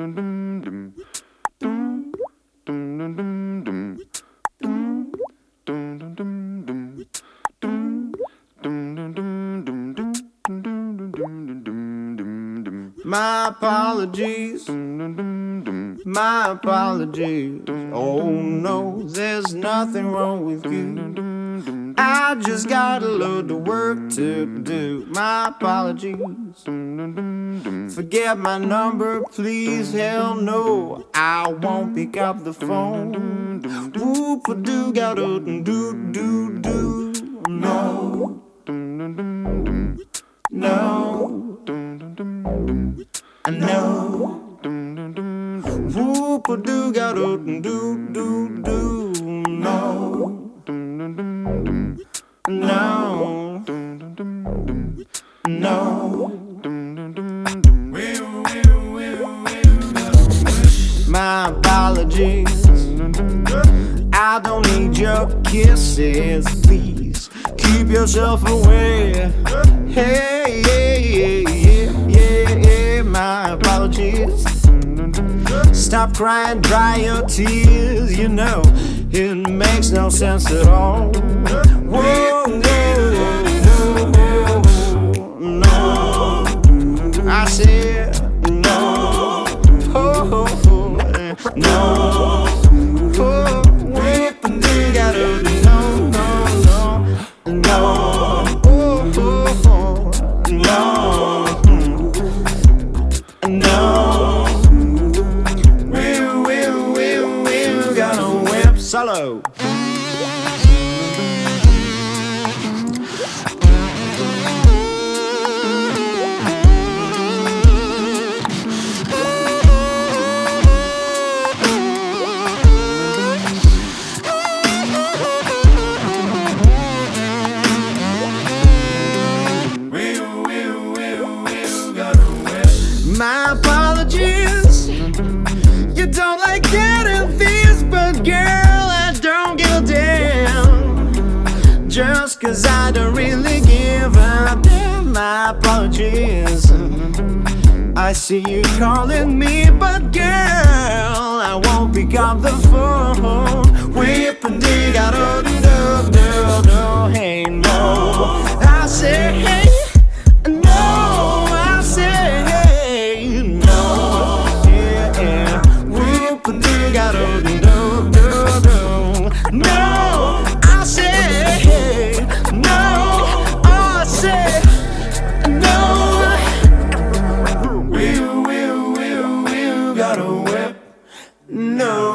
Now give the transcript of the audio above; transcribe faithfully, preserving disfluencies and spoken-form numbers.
My apologies, my apologies. Oh no, there's nothing wrong with you. I just got a load of work to do. My apologies. Forget my number, please, hell no. I won't pick up the phone. Whoop-a-doo, gotta do-do-do. No, no, I know. Whoop-a-doo, gotta do-do-do. No, no, no. My apologies. I don't need your kisses, please. Keep yourself away. Hey, yeah, yeah, yeah, yeah, yeah. My apologies. Stop crying, dry your tears. You know it makes no sense at all. Whoa, whoa, whoa, whoa, no. I said no. Oh, oh, oh, no. Oh, whip and you gotta no, no, no, no. Oh, oh, oh, no, no. We, we, we, we gotta whip solo. My apologies. You don't like getting this, but girl, I don't give a damn. Just cause I don't really give a damn. My apologies. I see you calling me, but girl, I won't pick up the phone. Whip and dig out of the door, door, hey, no. I say, hey, no. I say, hey, no. Yeah, yeah. Whip and dig out of the door, door, door. No. I say, hey, no. I say, no. We, we, we, we gotta whip. No.